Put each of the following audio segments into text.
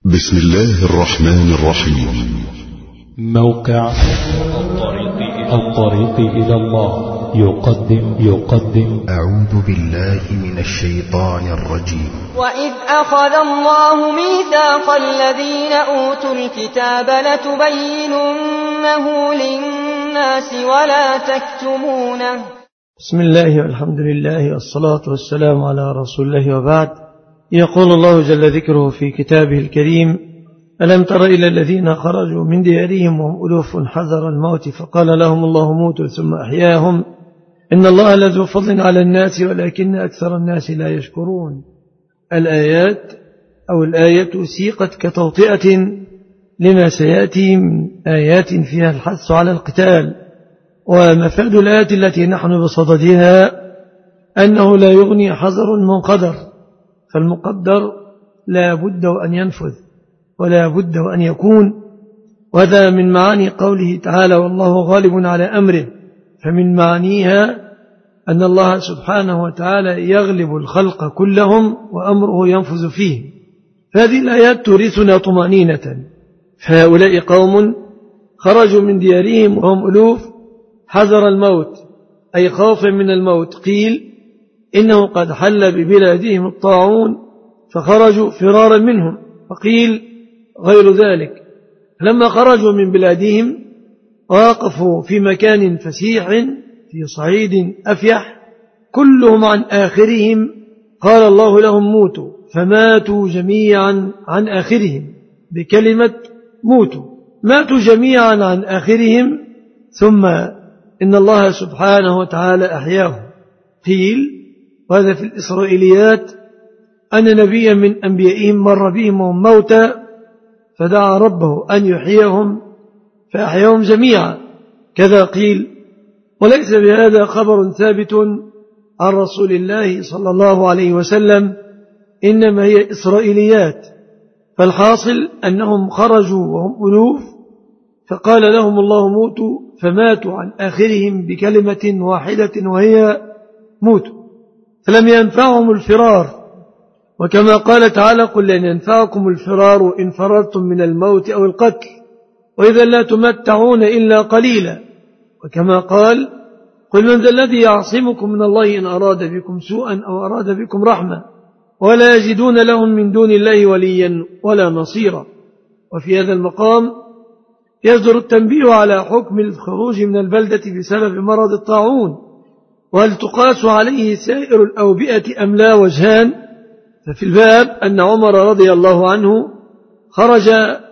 بسم الله الرحمن الرحيم. موقع الطريق إلى الله يقدم أعوذ بالله من الشيطان الرجيم. وإذ أخذ الله ميثاق الذين أوتوا الكتاب لتبيننه للناس ولا تكتمونه. بسم الله والحمد لله والصلاة والسلام على رسول الله وبعد. يقول الله جل ذكره في كتابه الكريم: ألم تر إلى الذين خرجوا من ديارهم وهم ألوف حذر الموت فقال لهم الله موتوا ثم أحياهم إن الله لذو فضل على الناس ولكن أكثر الناس لا يشكرون. الآيات أو الآية سيقت كتوطئة لما سيأتي من آيات فيها الحث على القتال. ومفاد الآيات التي نحن بصددها أنه لا يغني حذر من قدر، فالمقدر لا بد أن ينفذ ولا بد أن يكون، وهذا من معاني قوله تعالى: والله غالب على أمره. فمن معانيها أن الله سبحانه وتعالى يغلب الخلق كلهم وأمره ينفذ فيه. فهذه الآيات تورثنا طمأنينة. فهؤلاء قوم خرجوا من ديارهم وهم ألوف حذر الموت، أي خوفا من الموت. قيل إنه قد حل ببلادهم الطاعون فخرجوا فرارا منهم، وقيل غير ذلك. لما خرجوا من بلادهم وقفوا في مكان فسيح في صعيد أفيح كلهم عن آخرهم، قال الله لهم موتوا، فماتوا جميعا عن آخرهم بكلمة موتوا، ماتوا جميعا عن آخرهم. ثم إن الله سبحانه وتعالى أحياهم. قيل وهذا في الإسرائيليات أن نبيا من أنبيائهم مر بهم وهم موتى فدعا ربه أن يحييهم فأحياهم جميعا، كذا قيل. وليس بهذا خبر ثابت عن رسول الله صلى الله عليه وسلم، إنما هي إسرائيليات. فالحاصل أنهم خرجوا وهم ألوف فقال لهم الله موتوا، فماتوا عن آخرهم بكلمة واحدة وهي موتوا، فلم ينفعهم الفرار. وكما قال تعالى: قل لن ينفعكم الفرار إن فررتم من الموت أو القتل وإذا لا تمتعون إلا قليلا. وكما قال: قل من ذا الذي يعصمكم من الله إن أراد بكم سوءا أو أراد بكم رحمة ولا يجدون لهم من دون الله وليا ولا نصيرا. وفي هذا المقام يصدر التنبيه على حكم الخروج من البلدة بسبب مرض الطاعون، وهل تقاس عليه سائر الأوبئة أم لا؟ وجهان. ففي الباب أن عمر رضي الله عنه خرج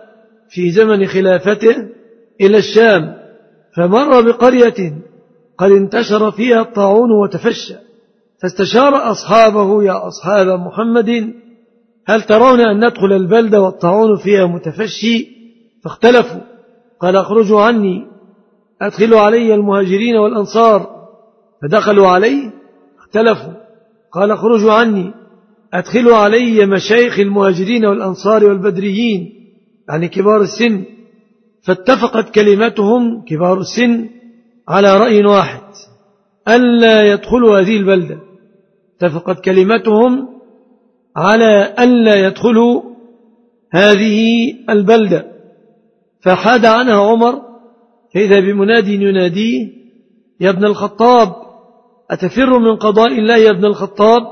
في زمن خلافته إلى الشام فمر بقرية قد انتشر فيها الطاعون وتفشى، فاستشار أصحابه: يا أصحاب محمد هل ترون أن ندخل البلدة والطاعون فيها متفشي؟ فاختلفوا. قال: اخرجوا عني، أدخلوا علي المهاجرين والأنصار. فدخلوا عليه، اختلفوا. قال: اخرجوا عني، أدخلوا علي مشايخ المهاجرين والأنصار والبدريين، يعني كبار السن. فاتفقت كلمتهم كبار السن على رأي واحد: ألا يدخلوا هذه البلدة. اتفقت كلمتهم على ألا يدخلوا هذه البلدة. فحاد عنها عمر فإذا بمناد يناديه: يا ابن الخطاب أتفر من قضاء الله يا ابن الخطاب؟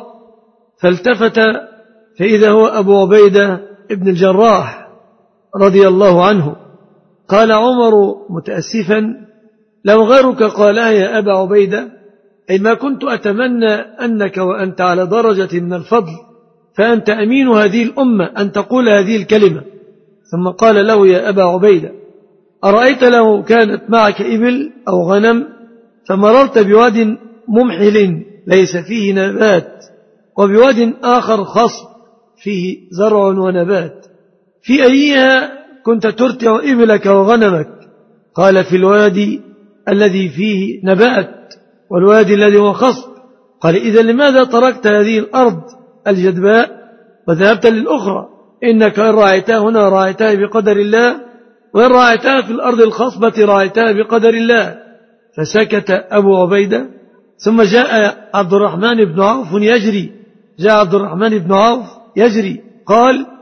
فالتفت فإذا هو أبو عبيدة ابن الجراح رضي الله عنه. قال عمر متأسفا: لو غيرك قالها يا أبا عبيدة، أي ما كنت أتمنى أنك وأنت على درجة من الفضل فأنت أمين هذه الأمة أن تقول هذه الكلمة. ثم قال له: يا أبا عبيدة أرأيت لو كانت معك إبل أو غنم فمررت بواد ممحل ليس فيه نبات وبواد آخر خصب فيه زرع ونبات، في أيها كنت ترتع إبلك وغنمك؟ قال: في الوادي الذي فيه نبات والوادي الذي هو خصب. قال: إذا لماذا تركت هذه الأرض الجدباء وذهبت للأخرى؟ إنك إن رأيتها هنا رأيتها بقدر الله، وإن رأيتها في الأرض الخصبة رأيتها بقدر الله. فسكت أبو عبيدة. ثم جاء عبد الرحمن بن عوف يجري، قال: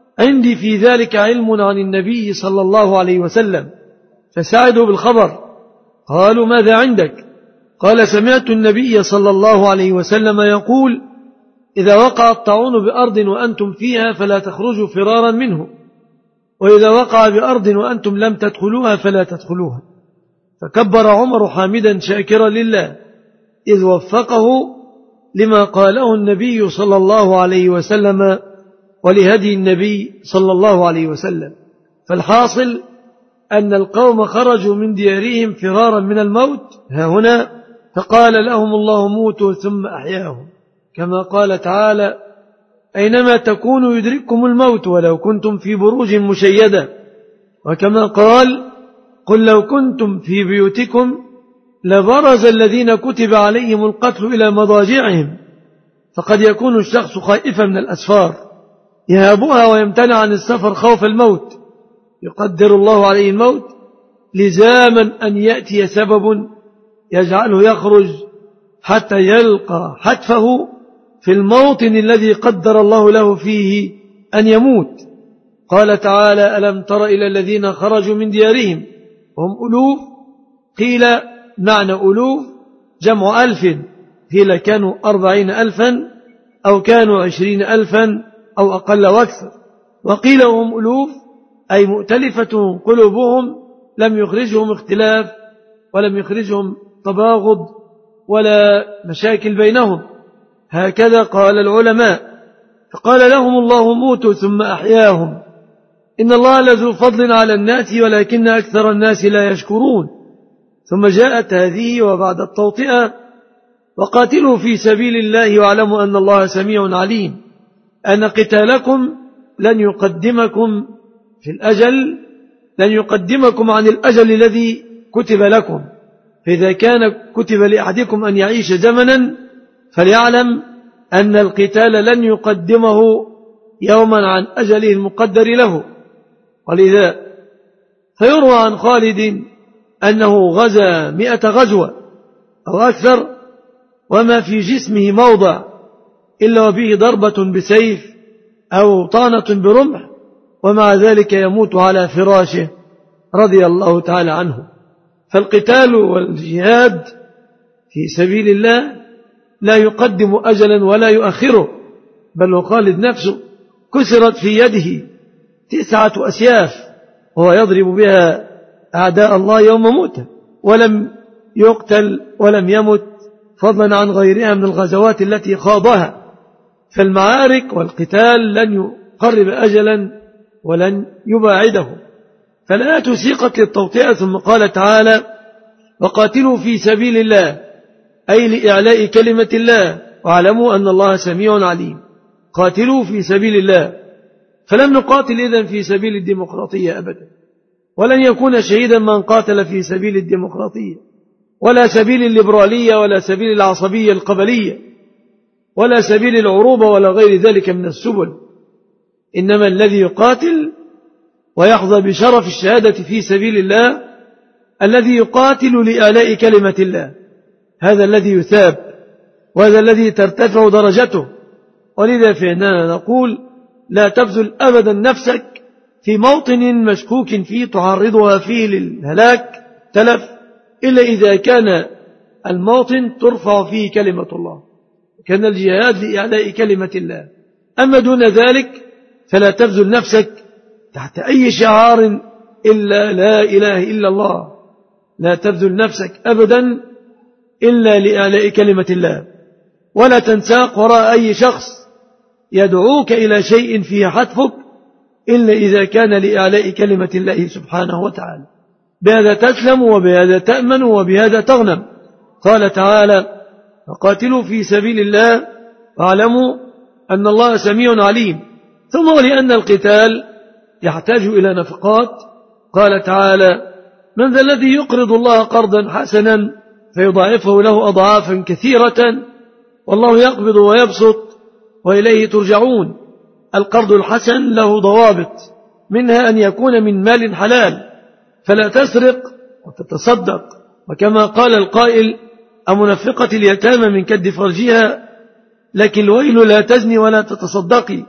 عندي في ذلك علم عن النبي صلى الله عليه وسلم فساعدوا بالخبر. قالوا ماذا عندك؟ قال سمعت النبي صلى الله عليه وسلم يقول إذا وقع الطاعون بأرض وأنتم فيها فلا تخرجوا فرارا منه، وإذا وقع بأرض وأنتم لم تدخلوها فلا تدخلوها. فكبر عمر حامدا شاكرا لله إذ وفقه لما قاله النبي صلى الله عليه وسلم ولهدي النبي صلى الله عليه وسلم. فالحاصل أن القوم خرجوا من ديارهم فرارا من الموت ها هنا، فقال لهم الله موتوا ثم أحياهم، كما قال تعالى أينما تكونوا يدرككم الموت ولو كنتم في بروج مشيدة، وكما قال قل لو كنتم في بيوتكم لبرز الذين كتب عليهم القتل إلى مضاجعهم. فقد يكون الشخص خائفا من الأسفار يهابها ويمتنع عن السفر خوف الموت، يقدر الله عليه الموت لزاما أن يأتي سبب يجعله يخرج حتى يلقى حتفه في الموطن الذي قدر الله له فيه أن يموت. قال تعالى ألم تر إلى الذين خرجوا من ديارهم وهم ألوف، قيل معنى ألوف جمع 1000، قيل كانوا 40,000 أو كانوا 20,000 أو أقل وأكثر، وقيل هم ألوف أي مؤتلفة قلوبهم لم يخرجهم اختلاف ولم يخرجهم تباغض ولا مشاكل بينهم، هكذا قال العلماء. فقال لهم الله موتوا ثم أحياهم إن الله لذو فضل على الناس ولكن أكثر الناس لا يشكرون. ثم جاءت هذه وبعد التوطئة وقاتلوا في سبيل الله واعلموا أن الله سميع عليم، أن قتالكم لن يقدمكم في الأجل، لن يقدمكم عن الأجل الذي كتب لكم، فإذا كان كتب لأحدكم أن يعيش زمنا فليعلم أن القتال لن يقدمه يوما عن أجله المقدر له. ولذا فيروى عن خالد أنه غزا 100 غزوة أو أكثر وما في جسمه موضع إلا وفيه ضربة بسيف أو طعنة برمح، ومع ذلك يموت على فراشه رضي الله تعالى عنه. فالقتال والجهاد في سبيل الله لا يقدم أجلا ولا يؤخره، بل وخالد نفسه كسرت في يده 9 أسياف وهو يضرب بها أعداء الله يوم موته، ولم يقتل ولم يمت، فضلا عن غيرها من الغزوات التي خاضها. فالمعارك والقتال لن يقرب أجلا ولن يباعده. فالآية سيقت للتوطئة، ثم قال تعالى وقاتلوا في سبيل الله أي لإعلاء كلمة الله واعلموا أن الله سميع عليم. قاتلوا في سبيل الله، فلم نقاتل إذن في سبيل الديمقراطية أبدا، ولن يكون شهيدا من قاتل في سبيل الديمقراطية ولا سبيل الليبرالية ولا سبيل العصبية القبلية ولا سبيل العروبة ولا غير ذلك من السبل. إنما الذي يقاتل ويحظى بشرف الشهادة في سبيل الله الذي يقاتل لإعلاء كلمة الله، هذا الذي يثاب وهذا الذي ترتفع درجته. ولذا فإننا نقول لا تبذل أبدا نفسك في موطن مشكوك فيه تعرضها فيه للهلاك تلف إلا إذا كان الموطن ترفع فيه كلمة الله، كان الجهاد لإعلاء كلمة الله. أما دون ذلك فلا تبذل نفسك تحت أي شعار إلا لا إله إلا الله، لا تبذل نفسك أبدا إلا لإعلاء كلمة الله، ولا تنساق وراء أي شخص يدعوك إلى شيء فيه حتفك إلا إذا كان لإعلاء كلمة الله سبحانه وتعالى. بهذا تسلم وبهذا تأمن وبهذا تغنم. قال تعالى فقاتلوا في سبيل الله واعلموا أن الله سميع عليم. ثم ولأن القتال يحتاج إلى نفقات قال تعالى من ذا الذي يقرض الله قرضا حسنا فيضاعفه له أضعافا كثيرة والله يقبض ويبسط وإليه ترجعون. القرض الحسن له ضوابط، منها أن يكون من مال حلال، فلا تسرق وتتصدق، وكما قال القائل أمنفقة اليتامى من كد فرجها لك الويل لا تزني ولا تتصدقي.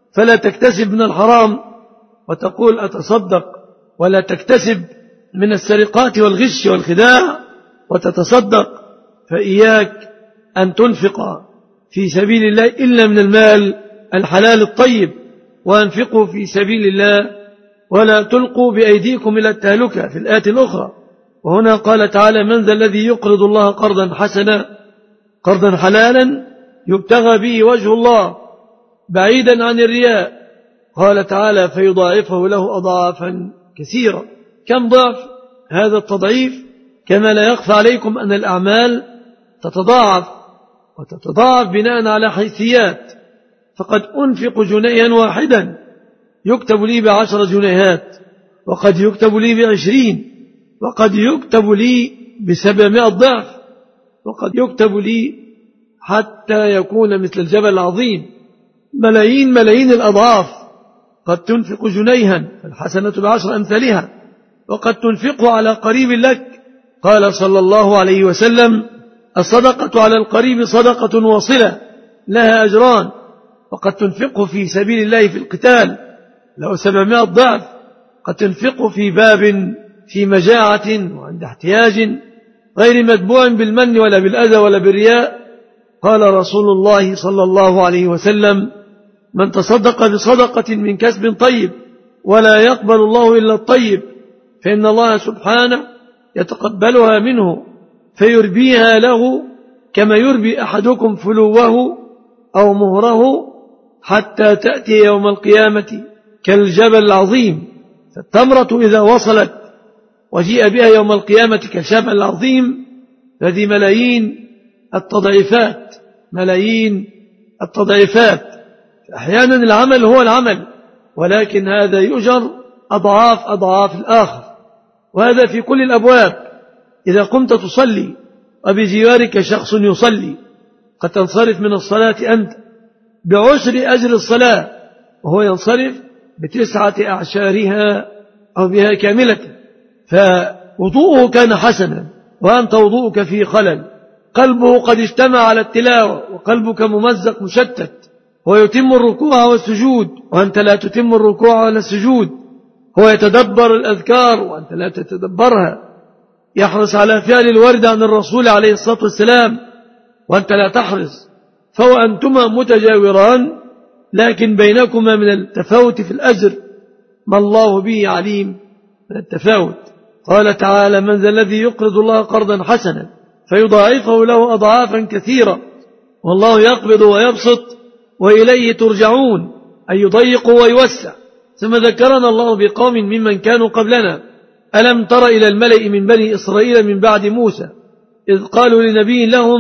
فلا تكتسب من الحرام وتقول أتصدق، ولا تكتسب من السرقات والغش والخداع وتتصدق، فإياك أن تنفق في سبيل الله إلا من المال الحلال الطيب، وأنفقوا في سبيل الله ولا تلقوا بأيديكم إلى التهلكة في الآية الأخرى. وهنا قال تعالى: من ذا الذي يقرض الله قرضا حسنا قرضا حلالا يبتغى به وجه الله بعيدا عن الرياء. قال تعالى: فيضاعفه له أضعافا كثيرة. كم ضعف هذا التضعيف؟ كما لا يخفى عليكم أن الأعمال تتضاعف، وتتضاعف بناء على حيثيات. فقد أنفق جنيها واحدا يكتب لي ب10 جنيهات، وقد يكتب لي ب20، وقد يكتب لي ب700 ضعف، وقد يكتب لي حتى يكون مثل الجبل العظيم. ملايين الأضعاف. قد تنفق جنيها الحسنة ب10 أمثالها، وقد تنفقه على قريب لك. قال صلى الله عليه وسلم: الصدقة على القريب صدقة واصلة لها أجران. وقد تنفقه في سبيل الله في القتال له 700 ضعف. قد تنفقه في باب في مجاعة وعند احتياج غير متبوع بالمن ولا بالأذى ولا بالرياء. قال رسول الله صلى الله عليه وسلم: من تصدق بصدقة من كسب طيب ولا يقبل الله إلا الطيب فإن الله سبحانه يتقبلها منه فيربيها له كما يربي أحدكم فلوه أو مهره حتى تأتي يوم القيامة كالجبل العظيم. فالتمرة إذا وصلت وجيء بها يوم القيامة كالجبل العظيم، هذه ملايين التضعيفات. أحيانا العمل هو العمل، ولكن هذا يؤجر أضعاف الآخر. وهذا في كل الأبواب. إذا قمت تصلي وبجوارك شخص يصلي، قد تنصرف من الصلاة أنت ب10 أجر الصلاة، وهو ينصرف ب9 أعشارها أو بها كاملة. فوضوءه كان حسنا وأنت وضوءك فيه خلل، قلبه قد اجتمع على التلاوة وقلبك ممزق مشتت، هو يتم الركوع والسجود وأنت لا تتم الركوع ولا السجود، هو يتدبر الأذكار وأنت لا تتدبرها، يحرص على فعل الورد عن الرسول عليه الصلاة والسلام وأنت لا تحرص. فهو أنتما متجاوران، لكن بينكما من التفاوت في الأجر ما الله به عليم من التفاوت. قال تعالى: من ذا الذي يقرض الله قرضا حسنا فيضاعفه له أضعافا كثيرة والله يقبض ويبسط وإليه ترجعون، أي يضيق ويوسع. ثم ذكرنا الله بقوم ممن كانوا قبلنا: ألم تر إلى الملأ من بني إسرائيل من بعد موسى إذ قالوا لنبي لهم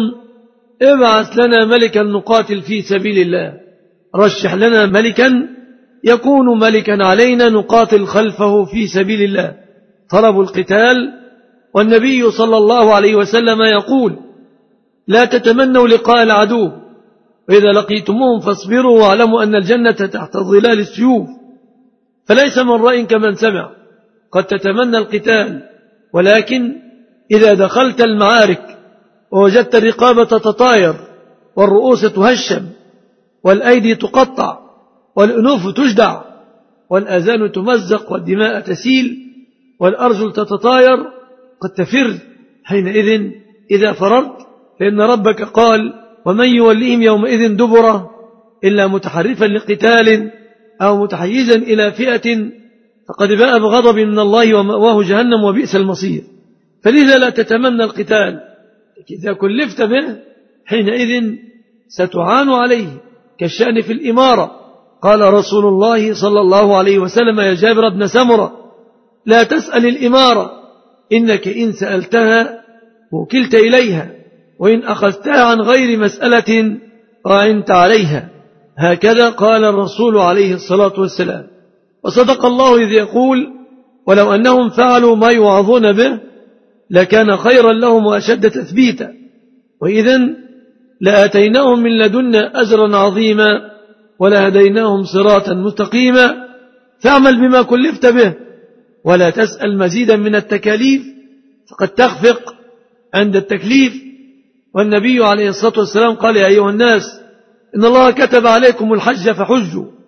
ابعث لنا ملكا نقاتل في سبيل الله، رشح لنا ملكا يكون ملكا علينا نقاتل خلفه في سبيل الله. طلبوا القتال، والنبي صلى الله عليه وسلم يقول: لا تتمنوا لقاء العدو، وإذا لقيتموهم فاصبروا واعلموا أن الجنة تحت ظلال السيوف. فليس من رأي كمن سمع، قد تتمنى القتال، ولكن إذا دخلت المعارك ووجدت الرقابة تتطاير والرؤوس تهشم والأيدي تقطع والأنوف تجدع والآذان تمزق والدماء تسيل والأرجل تتطاير، قد تفر. حينئذ إذا فررت فإن ربك قال: ومن يوليهم يومئذ دبره إلا متحرفا لقتال أو متحيزا إلى فئة فقد باء بغضب من الله ومأواه جهنم وبئس المصير. فلذا لا تتمنى القتال، إذا كلفت به حينئذ ستعان عليه، كالشأن في الإمارة. قال رسول الله صلى الله عليه وسلم: يا جابر بن سمرة لا تسأل الإمارة، إنك إن سألتها وكلت إليها، وإن أخذتها عن غير مسألة وعنت عليها. هكذا قال الرسول عليه الصلاة والسلام. وصدق الله إذ يقول: ولو أنهم فعلوا ما يوعظون به لكان خيرا لهم وأشد تثبيتا، وإذن لآتيناهم من لدنا أجرا عظيما ولهديناهم صراطا مستقيما. فاعمل بما كلفت به ولا تسأل مزيدا من التكاليف، فقد تخفق عند التكليف. والنبي عليه الصلاة والسلام قال: يا أيها الناس إن الله كتب عليكم الحج فحجوا،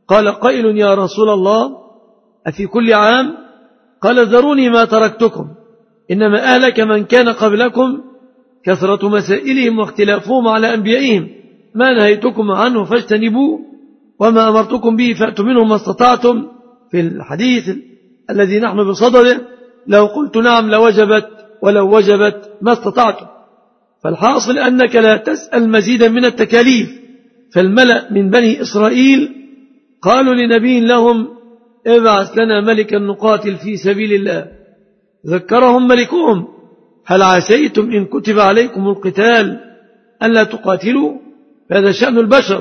قال قائل يا رسول الله أفي كل عام؟ قال ذروني ما تركتكم، إنما أهلك من كان قبلكم كثرة مسائلهم واختلافهم على أنبيائهم، ما نهيتكم عنه فاجتنبوه وما أمرتكم به فأتوا منه ما استطعتم. في الحديث الذي نحن بصدده لو قلت نعم لوجبت ولو وجبت ما استطعتم. فالحاصل أنك لا تسأل مزيدا من التكاليف. فالملأ من بني إسرائيل قالوا لنبي لهم ابعث لنا ملكا نقاتل في سبيل الله. ذكرهم ملكهم هل عسيتم إن كتب عليكم القتال ألا تقاتلوا؟ هذا شأن البشر،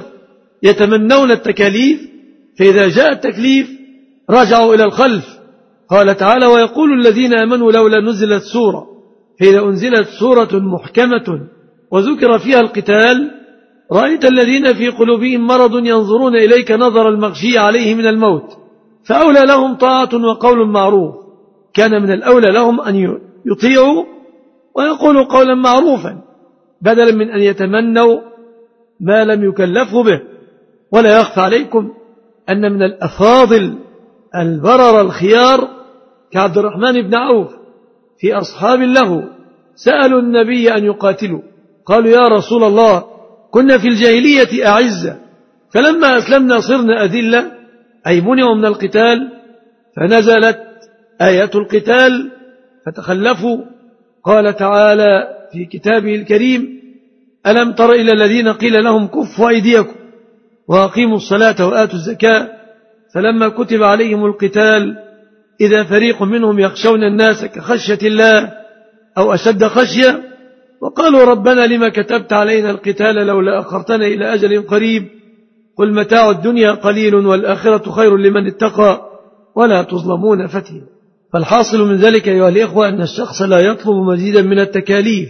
يتمنون التكاليف، فإذا جاء التكليف رجعوا إلى الخلف. قال تعالى ويقول الذين آمنوا لولا نزلت سورة، فإذا أنزلت سورة محكمة وذكر فيها القتال رأيت الذين في قلوبهم مرض ينظرون إليك نظر المغشي عليه من الموت، فأولى لهم طاعة وقول معروف. كان من الأولى لهم أن يطيعوا ويقولوا قولا معروفا بدلا من أن يتمنوا ما لم يكلفوا به. ولا يخفى عليكم أن من الأفاضل البرر الخيار كعبد الرحمن بن عوف في أصحاب له سألوا النبي أن يقاتلوا، قالوا يا رسول الله كنا في الجاهلية أعزة، فلما أسلمنا صرنا أذلة، أي منعوا من القتال، فنزلت آية القتال فتخلفوا. قال تعالى في كتابه الكريم ألم تر إلى الذين قيل لهم كفوا أيديكم وأقيموا الصلاة وآتوا الزكاة فلما كتب عليهم القتال إذا فريق منهم يخشون الناس كخشية الله أو أشد خشية وقالوا ربنا لما كتبت علينا القتال لولا أخرتنا إلى أجل قريب قل متاع الدنيا قليل والآخرة خير لمن اتقى ولا تظلمون فتيلا. فالحاصل من ذلك أيها الإخوة أن الشخص لا يطلب مزيدا من التكاليف،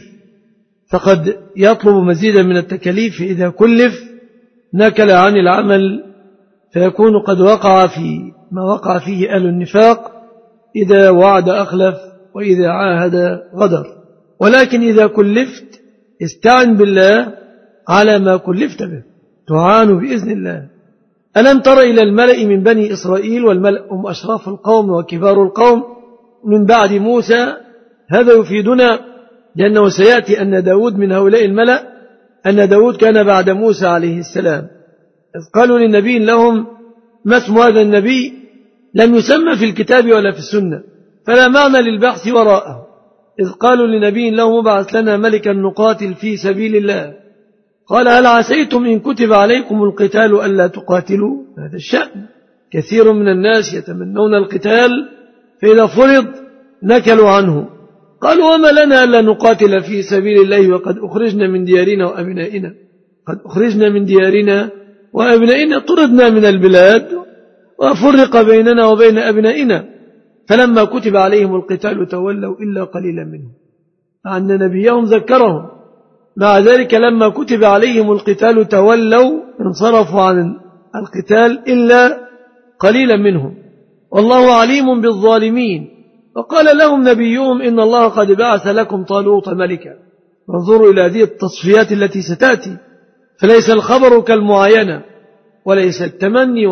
فقد يطلب مزيدا من التكاليف إذا كلف نكل عن العمل فيكون قد وقع في ما وقع فيه أهل النفاق، إذا وعد أخلف وإذا عاهد غدر. ولكن إذا كلفت استعن بالله على ما كلفت به تعان بإذن الله. ألم تر إلى الملأ من بني إسرائيل، والملأ هم أشراف القوم وكبار القوم من بعد موسى. هذا يفيدنا لأنه سيأتي أن داود من هؤلاء الملأ، أن داود كان بعد موسى عليه السلام. إذ قالوا للنبي لهم ما اسم هذا النبي لم يسمى في الكتاب ولا في السنة فلا معنى للبحث وراءه. إذ قالوا لنبي لهم ابعث لنا ملكا نقاتل في سبيل الله قال هل عسيتم إن كتب عليكم القتال ألا تقاتلوا؟ هذا الشأن. كثير من الناس يتمنون القتال فإذا فرض نكلوا عنه. قالوا وما لنا ألا نقاتل في سبيل الله وقد أخرجنا من ديارنا وأبنائنا، قد أخرجنا من ديارنا وأبنائنا، طردنا من البلاد وفرق بيننا وبين أبنائنا. فلما كتب عليهم القتال تولوا إلا قليلا منهم، مع أن نبيهم ذكرهم. مع ذلك لما كتب عليهم القتال تولوا انصرفوا عن القتال إلا قليلا منهم. والله عليم بالظالمين. وقال لهم نبيهم إن الله قد بعث لكم طالوت ملكا. انظروا إلى هذه التصفيات التي ستأتي، فليس الخبر كالمعاينة وليس التمني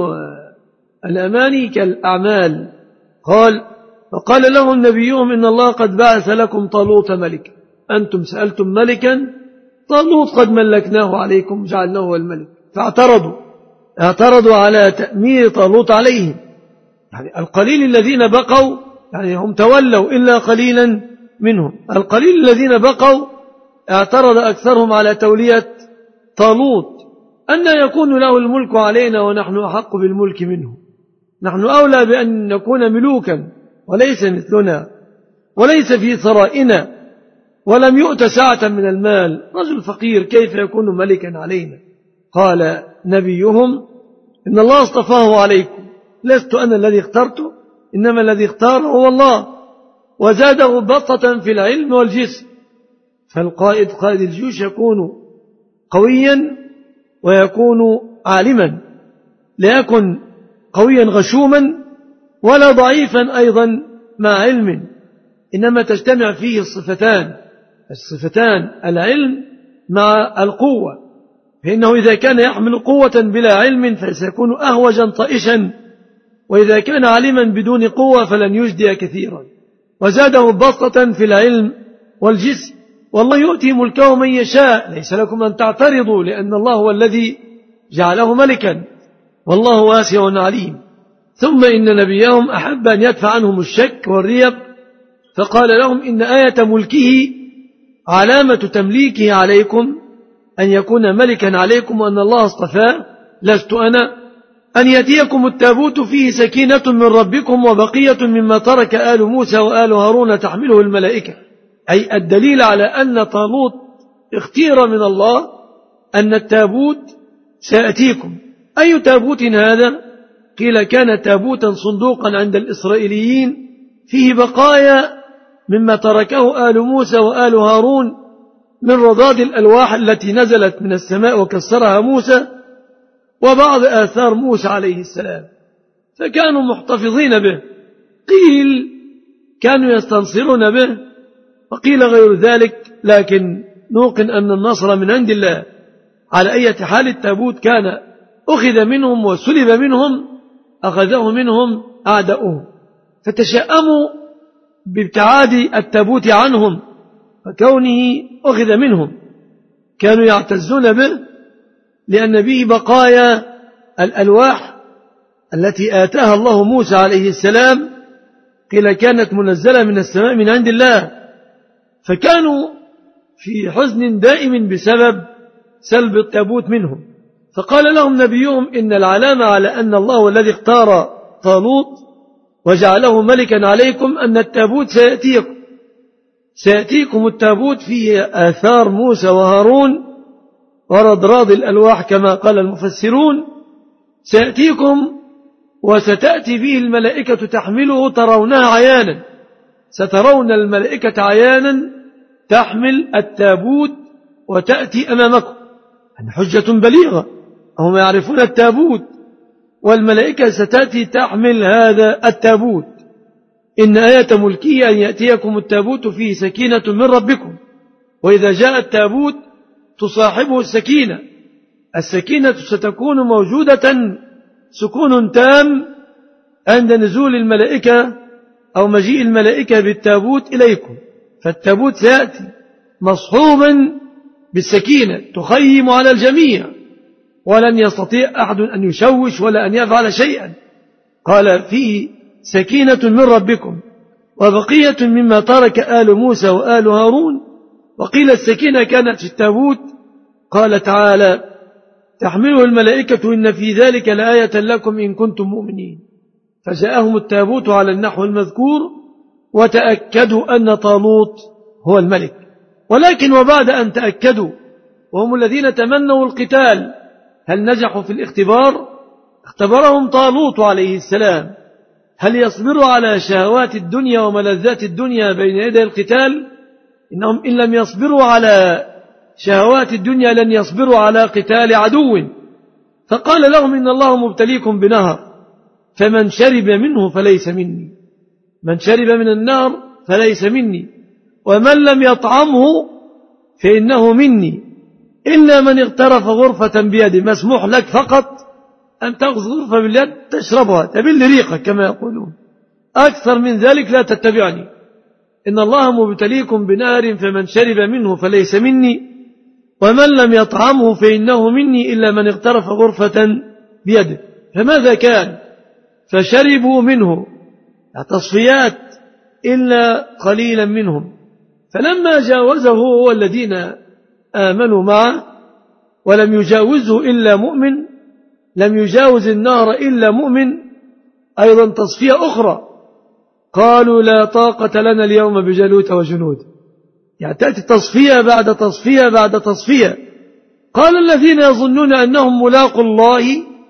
والأماني كالأعمال. وقال لهم نبيهم إن الله قد بعث لكم طالوت ملكا. أنتم سألتم ملكا، طالوت قد ملكناه عليكم جعلناه هو الملك. فاعترضوا على تأمير طالوت عليهم. يعني القليل الذين بقوا، يعني هم تولوا إلا قليلا منهم. القليل الذين بقوا اعترض أكثرهم على تولية طالوت. أن يكون له الملك علينا ونحن أحق بالملك منه، نحن أولى بأن نكون ملوكا وليس مثلنا وليس في ثرائنا ولم يؤت سعة من المال، رجل فقير كيف يكون ملكا علينا؟ قال نبيهم إن الله اصطفاه عليكم، لست أنا الذي اخترته إنما الذي اختاره هو الله، وزاده بسطة في العلم والجسم. فالقائد قائد الجيوش يكون قويا ويكون عالما، لا يكن قويا غشوما ولا ضعيفا أيضا مع علم، إنما تجتمع فيه الصفتان العلم مع القوة. فإنه إذا كان يحمل قوة بلا علم فسيكون أهوجا طائشا، وإذا كان علما بدون قوة فلن يجدي كثيرا. وزاده بسطة في العلم والجسم، والله يؤتي ملكه من يشاء، ليس لكم أن تعترضوا لأن الله هو الذي جعله ملكا، والله واسع عليم. ثم إن نبيهم أحب أن يدفع عنهم الشك والريب، فقال لهم إن آية ملكه علامة تمليكه عليكم أن يكون ملكا عليكم وأن الله اصطفاه، لست أنا، أن يأتيكم التابوت فيه سكينة من ربكم وبقية مما ترك آل موسى وآل هارون تحمله الملائكة. أي الدليل على أن طالوت اختير من الله أن التابوت سيأتيكم. أي تابوت هذا؟ قيل كان تابوتا صندوقا عند الإسرائيليين فيه بقايا مما تركه آل موسى وآل هارون من رضاد الألواح التي نزلت من السماء وكسرها موسى، وبعض آثار موسى عليه السلام، فكانوا محتفظين به. قيل كانوا يستنصرون به، وقيل غير ذلك، لكن نوقن أن النصر من عند الله. على أي حال التابوت كان أخذ منهم وسلب منهم، أخذه منهم أعداؤهم، فتشأموا بابتعاد التابوت عنهم وكونه أخذ منهم. كانوا يعتزون به لأن به بقايا الألواح التي آتاها الله موسى عليه السلام، قيل كانت منزلة من السماء من عند الله، فكانوا في حزن دائم بسبب سلب التابوت منهم. فقال لهم نبيهم إن العلامة على أن الله الذي اختار طالوت وجعله ملكا عليكم أن التابوت سيأتيكم التابوت فيه آثار موسى وهارون ورضراض الألواح كما قال المفسرون، سيأتيكم وستأتي به الملائكة تحمله، ترونها عيانا، سترون الملائكة عيانا تحمل التابوت وتأتي أمامكم. حجة بليغة، هم يعرفون التابوت والملائكة ستأتي تحمل هذا التابوت. إن آية ملكه أن يأتيكم التابوت فيه سكينة من ربكم، وإذا جاء التابوت تصاحبه السكينة. السكينة ستكون موجودة سكون تام عند نزول الملائكة أو مجيء الملائكة بالتابوت إليكم، فالتابوت سيأتي مصحوبا بالسكينة تخيم على الجميع، ولن يستطيع أحد أن يشوش ولا أن يفعل شيئا. قال فيه سكينة من ربكم وبقية مما ترك آل موسى وآل هارون. وقيل السكينة كانت في التابوت، قال تعالى تحمله الملائكة إن في ذلك لآية لكم إن كنتم مؤمنين. فجاءهم التابوت على النحو المذكور وتأكدوا أن طالوت هو الملك. ولكن وبعد أن تأكدوا وهم الذين تمنوا القتال هل نجحوا في الاختبار؟ اختبرهم طالوت عليه السلام، هل يصبروا على شهوات الدنيا وملذات الدنيا بين يدي القتال؟ إنهم إن لم يصبروا على شهوات الدنيا لن يصبروا على قتال عدو. فقال لهم إن الله مبتليكم بنهر فمن شرب منه فليس مني، من شرب من النهر فليس مني، ومن لم يطعمه فإنه مني إلا من اغترف غرفة بيده. مسموح لك فقط أن تأخذ غرفة باليد تشربها تبل ريقك كما يقولون، أكثر من ذلك لا تتبعني. إن الله مبتليكم بنهر فمن شرب منه فليس مني ومن لم يطعمه فإنه مني إلا من اغترف غرفة بيده. فماذا كان؟ فشربوا منه تصفيات إلا قليلا منهم. فلما جاوزه هو الذين آمنوا معه ولم يجاوزه إلا مؤمن، لم يجاوز النهر إلا مؤمن، أيضا تصفية أخرى، قالوا لا طاقة لنا اليوم بجالوت وجنود. يعني تأتي تصفية بعد تصفية بعد تصفية. قال الذين يظنون أنهم ملاقوا الله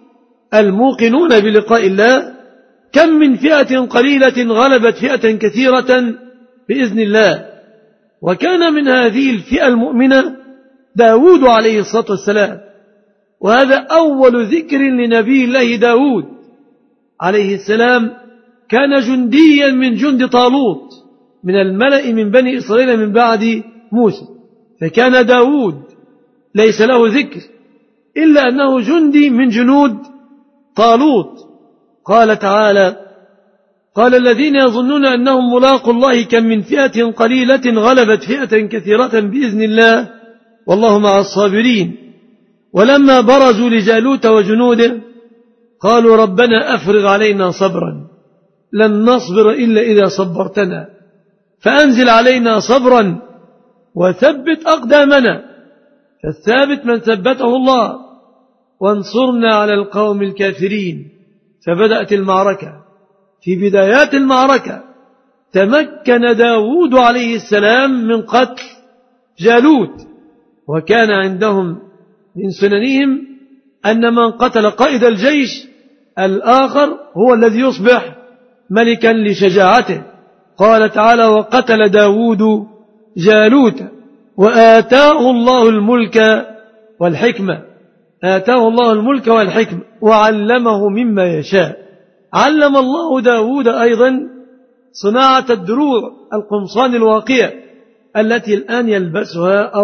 الموقنون بلقاء الله كم من فئة قليلة غلبت فئة كثيرة بإذن الله. وكان من هذه الفئة المؤمنة داود عليه الصلاة والسلام، وهذا أول ذكر لنبي الله داود عليه السلام. كان جنديا من جند طالوت من الملأ من بني إسرائيل من بعد موسى، فكان داود ليس له ذكر إلا أنه جندي من جنود طالوت. قال تعالى: قال الذين يظنون أنهم ملاقوا الله كم من فئة قليلة غلبت فئة كثيرة بإذن الله والله مع الصابرين. ولما برزوا لجالوت وجنوده قالوا ربنا أفرغ علينا صبرا لن نصبر إلا إذا صبرتنا فأنزل علينا صبرا وثبت أقدامنا. فالثابت من ثبته الله وانصرنا على القوم الكافرين. فبدأت المعركة. في بدايات المعركة تمكن داود عليه السلام من قتل جالوت، وكان عندهم من سننهم أن من قتل قائد الجيش الآخر هو الذي يصبح ملكا لشجاعته. قال تعالى: وقتل داود جالوت وآتاه الله الملك والحكمة. آتاه الله الملك والحكمة وعلمه مما يشاء. علم الله داود أيضا صناعة الدروع القمصان الواقية التي الآن يلبسها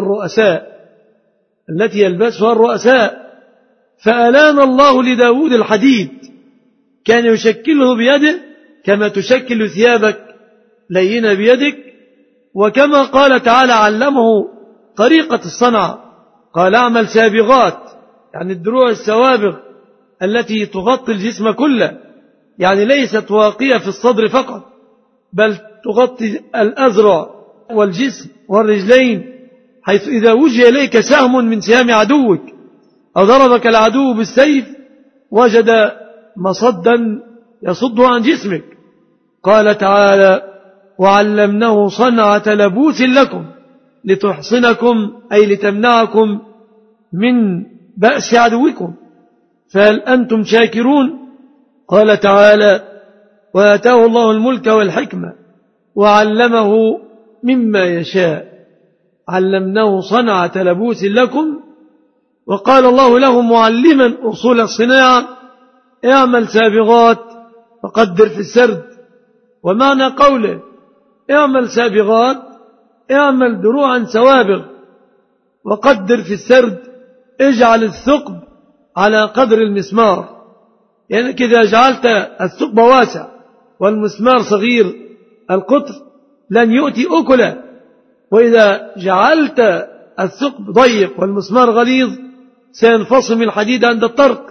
الرؤساء فألان الله لداود الحديد، كان يشكله بيده كما تشكل ثيابك لينة بيدك. وكما قال تعالى: علمه طريقة الصنعة. قال: اعمل سابغات، يعني الدروع السوابغ التي تغطي الجسم كله، يعني ليست واقية في الصدر فقط بل تغطي الأذرع والجسم والرجلين، حيث إذا وجه إليك سهم من سهام عدوك أو ضربك العدو بالسيف وجد مصدا يصد عن جسمك. قال تعالى: وعلمناه صنعة لبوس لكم لتحصنكم، أي لتمنعكم من بأس عدوكم، فهل أنتم شاكرون؟ قال تعالى: وآتاه الله الملك والحكمة وعلمه مما يشاء. علمناه صنعة لبوس لكم. وقال الله له معلما أصول الصناعة: اعمل سابغات فقدر في السرد. ومعنى قوله اعمل سابغات اعمل دروعا سوابغ وقدر في السرد، اجعل الثقب على قدر المسمار، يعني إذا جعلت الثقب واسع والمسمار صغير القطر لن يؤتي أكله، وإذا جعلت الثقب ضيق والمسمار غليظ سينفصم الحديد عند الطرق.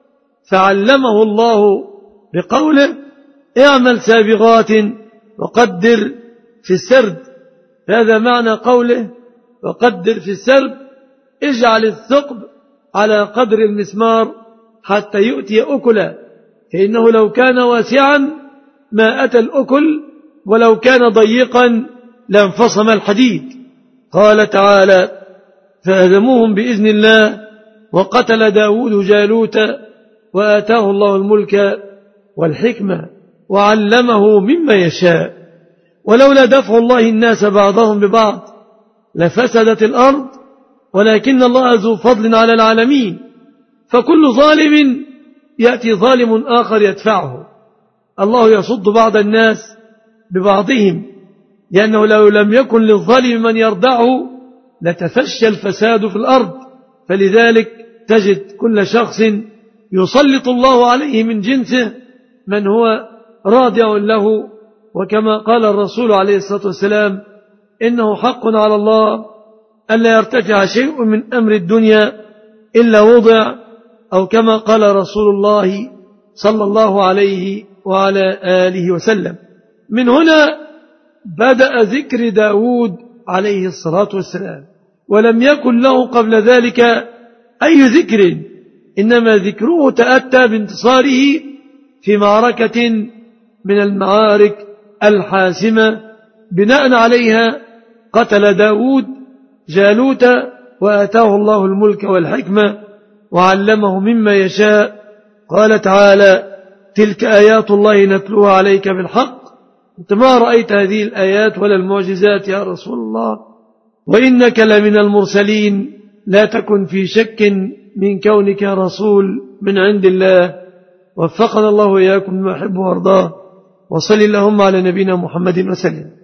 فعلمه الله بقوله اعمل سابغات وقدر في السرد. هذا معنى قوله وقدر في السرد، اجعل الثقب على قدر المسمار حتى يؤتي أكله، فإنه لو كان واسعا ما أتى الأكل، ولو كان ضيقا لانفصم الحديد. قال تعالى: فهزموهم بإذن الله وقتل داود جالوت وآتاه الله الملك والحكمة وعلمه مما يشاء. ولولا دفع الله الناس بعضهم ببعض لفسدت الأرض ولكن الله ذو فضل على العالمين. فكل ظالم يأتي ظالم آخر يدفعه. الله يصد بعض الناس ببعضهم، لأنه لو لم يكن للظالم من يردعه لتفشى الفساد في الأرض. فلذلك تجد كل شخص يسلط الله عليه من جنسه من هو رادع له. وكما قال الرسول عليه الصلاة والسلام: إنه حق على الله ألا يرتفع شيء من أمر الدنيا إلا وضع، أو كما قال رسول الله صلى الله عليه وعلى آله وسلم. من هنا بدأ ذكر داود عليه الصلاة والسلام، ولم يكن له قبل ذلك أي ذكر، إنما ذكره تأتى بانتصاره في معركة من المعارك الحاسمة بناء عليها قتل داود جالوت وآتاه الله الملك والحكمة وعلمه مما يشاء. قال تعالى: تلك آيات الله نتلوها عليك بالحق. أنت ما رأيت هذه الآيات ولا المعجزات يا رسول الله، وإنك لمن المرسلين، لا تكن في شك من كونك رسول من عند الله. وفقنا الله وإياكم ما يحب وارضاه. وصل اللهم على نبينا محمد وسلم.